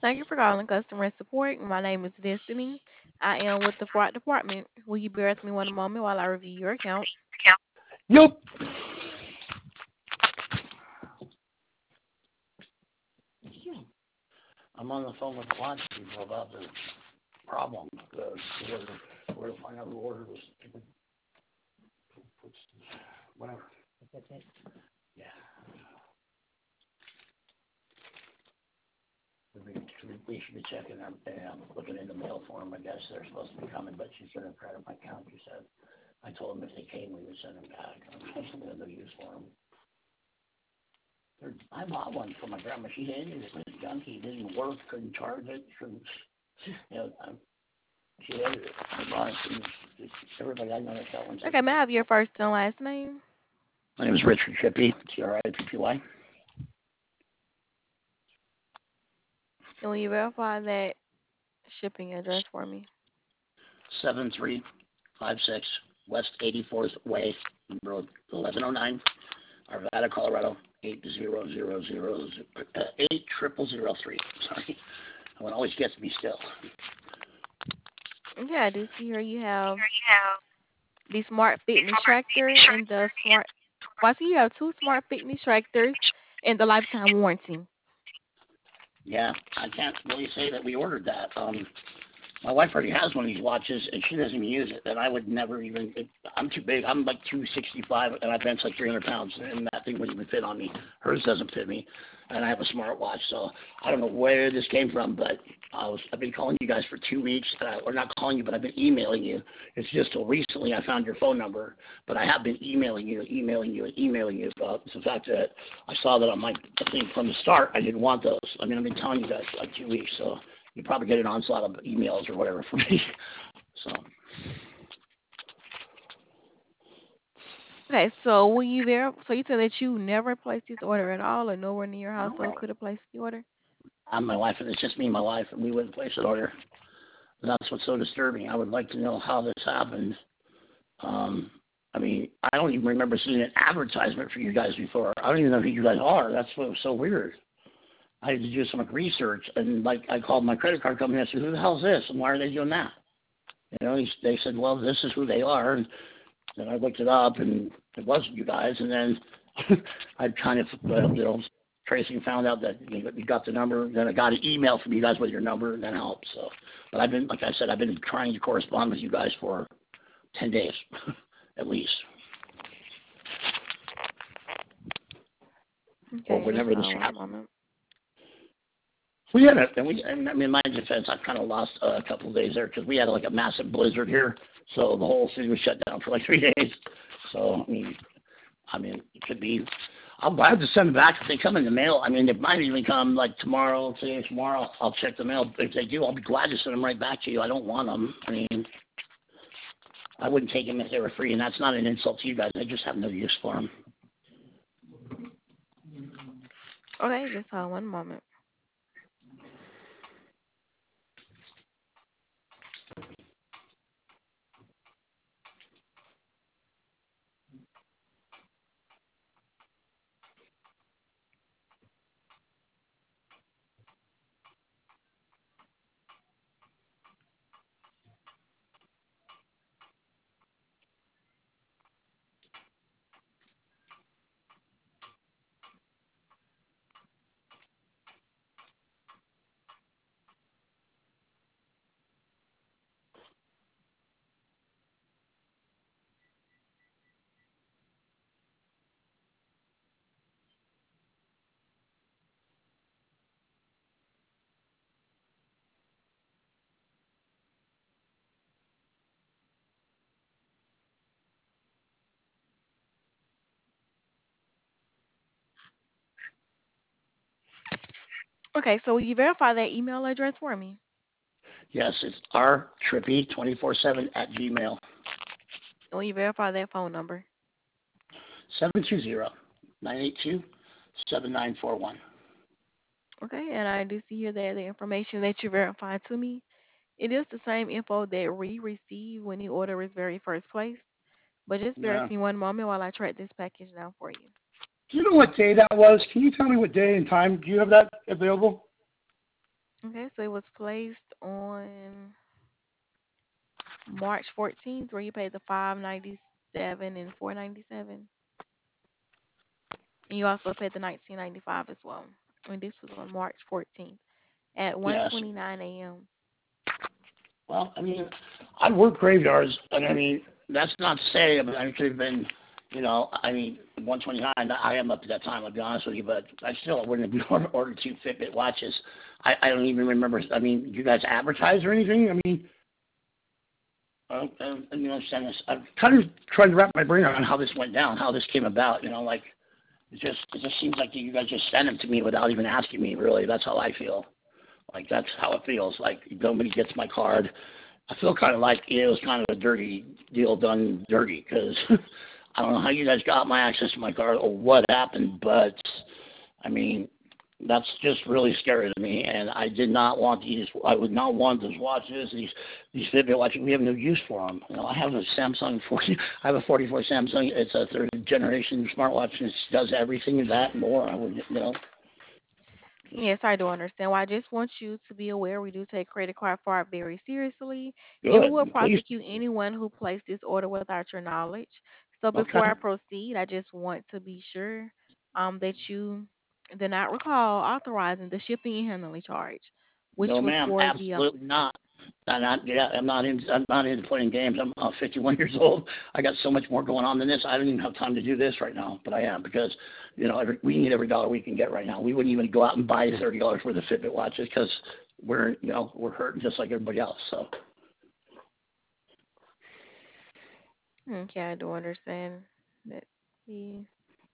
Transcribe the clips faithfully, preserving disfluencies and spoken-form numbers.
Thank you for calling customer support. My name is Destiny. I am with the fraud department. Will you bear with me one moment while I review your account? Yup. I'm on the phone with the watch people about the problem. The, the order, where to find out who ordered this. Whatever. That's it? Yeah. We, we should be checking them, um, looking in the mail for them. I guess they're supposed to be coming, but she's going to credit my account, she said. I told them if they came, we would send them back. I'm actually have no use for them. They're, I bought one for my grandma. She hated it. It was junky. It didn't work. Couldn't charge it. Couldn't, you know, um, she hated it. I bought it. And just, everybody I know that got one said, Okay, may I have your first and last name? my name is Richard Chippy. T R I P P Y. And will you verify that shipping address for me? seven three five six West eighty-fourth Way, Road eleven oh nine, Arvada, Colorado eight zero zero zero uh, eight triple zero three. Sorry, one always gets me still. Okay, I do see here you have the Smart Fitness Tractor and the Smart. Well, I see you have two Smart Fitness Tractors and the lifetime warranty. Yeah, I can't really say that we ordered that. Um, My wife already has one of these watches, and she doesn't even use it. And I would never even. It, I'm too big. I'm like two sixty-five, and I bench like three hundred pounds, and that thing wouldn't even fit on me. Hers doesn't fit me, and I have a smartwatch, so I don't know where this came from. But I was. I've been calling you guys for two weeks, uh, or not calling you, but I've been emailing you. It's just till recently I found your phone number, but I have been emailing you, emailing you, and emailing you about the fact that I saw that on my thing from the start. I didn't want those. I mean, I've been telling you guys for like two weeks, so. You probably get an onslaught of emails or whatever from me. So. Okay, so will you ver- so you said that you never placed this order at all, or nowhere near your household could have placed the order? I'm my wife, and it's just me and my wife, and we wouldn't place an order. And that's what's so disturbing. I would like to know how this happened. Um, I mean, I don't even remember seeing an advertisement for you guys before. I don't even know who you guys are. That's what was so weird. I had to do some research, and like I called my credit card company and I said, "Who the hell is this? And why are they doing that?" You know, they said, "Well, this is who they are." And then I looked it up, and it wasn't you guys. And then I kind of, uh, you know, tracing found out that you got the number. Then I got an email from you guys with your number, and that helped. So, but I've been, like I said, I've been trying to correspond with you guys for ten days, at least, or Okay, just whenever this hold one happened. moment. We had a, and we, and I mean, in my defense, I kind of lost uh, a couple of days there because we had like a massive blizzard here, so the whole city was shut down for like three days. So I mean, I mean, it could be. I'm glad to send them back if they come in the mail. I mean, they might even come like tomorrow, today, tomorrow. I'll check the mail. If they do, I'll be glad to send them right back to you. I don't want them. I mean, I wouldn't take them if they were free, and that's not an insult to you guys. I just have no use for them. Okay, just hold one moment. Okay, so will you verify that email address for me? Yes, it's r trippy two four seven at gmail. And will you verify that phone number? seven two zero nine eight two seven nine four one. Okay, and I do see here that the information that you verified to me, it is the same info that we received when the order was very first placed. But just bear Yeah. with me one moment while I track this package down for you. Do you know what day that was? Can you tell me what day and time? Do you have that available? Okay, so it was placed on March fourteenth, where you paid the five ninety seven and four ninety seven, and you also paid the nineteen ninety five as well. And this was on March fourteenth at one Yes. twenty nine a.m. Well, I mean, I work graveyards, and I mean, that's not to say, I mean, I could have been, you know, I mean, one twenty-nine, I am up to that time, I'll be honest with you, but I still wouldn't have ordered two Fitbit watches. I, I don't even remember, I mean, do you guys advertise or anything? I mean, I don't, I don't, I don't understand this. I'm kind of trying to wrap my brain around how this went down, how this came about, you know, like, it just, it just seems like you guys just sent them to me without even asking me, really. That's how I feel. Like, that's how it feels. Like, nobody gets my card. I feel kind of like it was kind of a dirty deal done dirty because I don't know how you guys got my access to my card or what happened, but I mean, that's just really scary to me. And I did not want these. I would not want those watches. These these Fitbit watches. We have no use for them. You know, I have a Samsung forty. I have a forty-four Samsung. It's a third generation smartwatch, and it does everything and that and more. I would, you know. Yes, I do understand. Well, I just want you to be aware we do take credit card fraud very seriously, and we will Good. Please. prosecute anyone who placed this order without your knowledge. So Okay. before I proceed, I just want to be sure um, that you do not recall authorizing the shipping and handling charge, which No, was ma'am. for the um, Absolutely not. I'm not. Yeah, I'm not in. I'm not into playing games. I'm uh, fifty-one years old. I got so much more going on than this. I don't even have time to do this right now. But I am because, you know, every, we need every dollar we can get right now. We wouldn't even go out and buy thirty dollars worth of Fitbit watches because we're, you know, we're hurting just like everybody else. So. okay, I do understand. Let's see.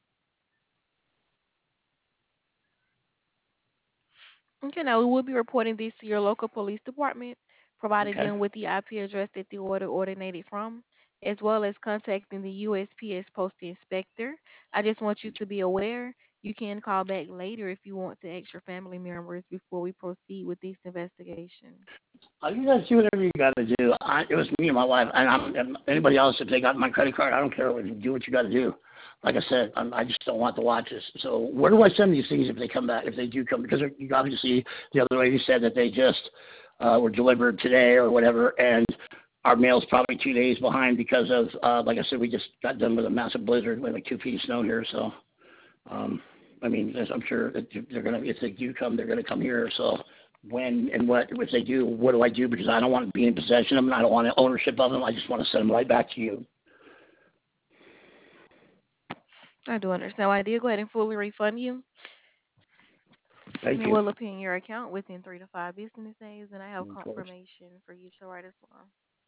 Okay, now we will be reporting this to your local police department, providing Okay. them with the I P address that the order originated from, as well as contacting the U S P S Postal Inspector. I just want you to be aware you can call back later if you want to ask your family members before we proceed with this investigation. Uh, you guys do whatever you got to do. I, it was me and my wife, and I'm, and anybody else. If they got my credit card, I don't care. What you do, what you got to do. Like I said, I'm, I just don't want the watches. So where do I send these things if they come back? If they do come, because you obviously the other lady said that they just uh, were delivered today or whatever, and our mail's probably two days behind because of, uh, like I said, we just got done with a massive blizzard. We have like two feet of snow here, so. Um, I mean, as I'm sure that they're gonna, if they do come, they're gonna come here. So when and what, if they do, what do I do? Because I don't want to be in possession of them. I don't want ownership of them. I just want to send them right back to you. I do understand. Well, I did go ahead and fully refund you. Thank It you. will appear in your account within three to five business days, and I have Of course. confirmation for you to write as well.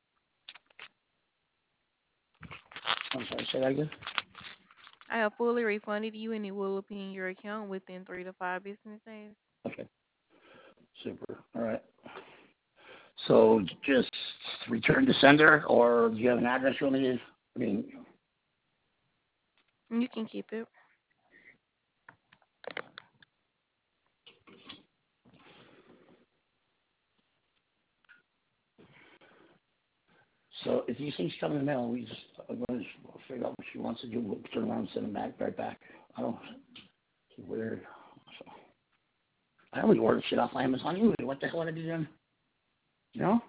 I'm sorry, say that again. I have fully refunded you, and it will appear in your account within three to five business days. Okay. Super. All right. So just return to sender, or do you have an address you want me to? I mean, You can keep it. so if these things come in the mail, we just I'm going to figure out what she wants to do. We'll turn around and send them back right back. I don't. It's weird. So, I already ordered shit off Amazon anyway. What the hell would I be doing? You know?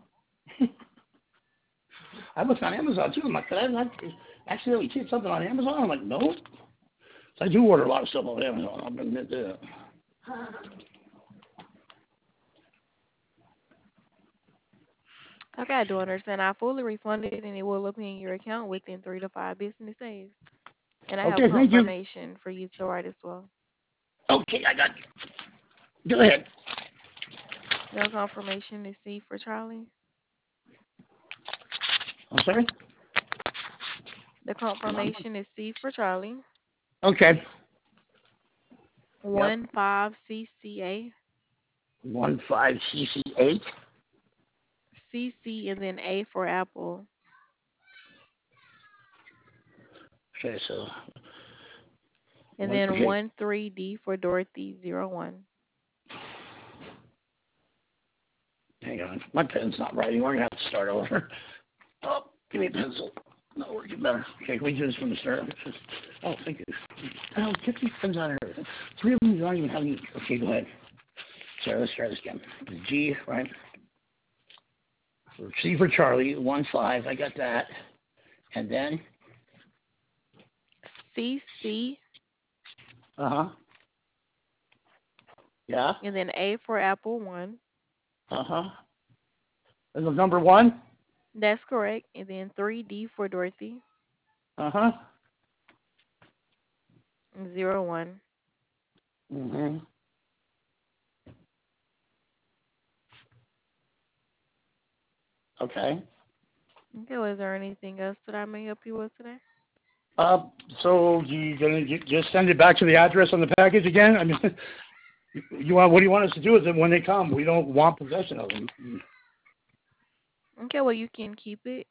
I looked on Amazon too. I'm like, could I not accidentally cheat something on Amazon? I'm like, no. So I do order a lot of stuff on Amazon. I'll admit that. Okay, I do understand. I fully refunded, and it will appear in your account within three to five business days. And I have Okay, thank you. confirmation for you to write as well. Okay, I got you. Go ahead. Your confirmation is C for Charlie. I'm sorry? The confirmation is C for Charlie. Okay. Yep. One five C C A. One five C C eight. C C and then A for Apple. Okay, so And one. then Okay, one three D for Dorothy zero one. hang on. My pen's not writing. We're gonna have to start over. Oh, give me a pencil. Not working better. Okay, can we do this from the start? Just, oh, thank you. Oh, get these pens out of here. Three of them don't even have any. Okay, go ahead. Sorry, let's try this again. G, right? C for Charlie, one five. I got that. And then? C C. Uh huh. Yeah. And then A for Apple, one. Uh huh. And the number one? That's correct. And then three D for Dorothy. Uh huh. Zero one. Mm-hmm. Okay. Okay, was there anything else that I may help you with today? Uh, so you gonna ju- just send it back to the address on the package again? I mean, you want what do you want us to do with it when they come? We don't want possession of them. Okay, well, you can keep it.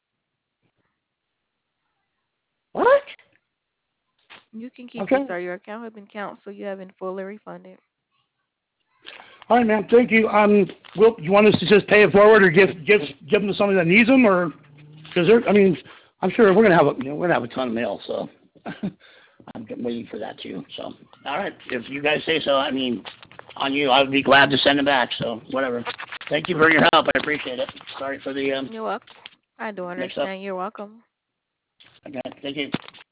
What? You can keep it, Okay. sir. Your account has been canceled, so you have been fully refunded. All right, ma'am. Thank you. Um, will you want us to just pay it forward, or give give give them to somebody that needs them, or because they're? I mean, I'm sure we're gonna have a you know, we're gonna have a ton of mail, so I'm waiting for that too. So, all right, if you guys say so, I mean, on you, I would be glad to send them back. So, whatever. Thank you for your help. I appreciate it. Sorry for the um, You're welcome. I do mix up. understand. You're welcome. Okay, thank you.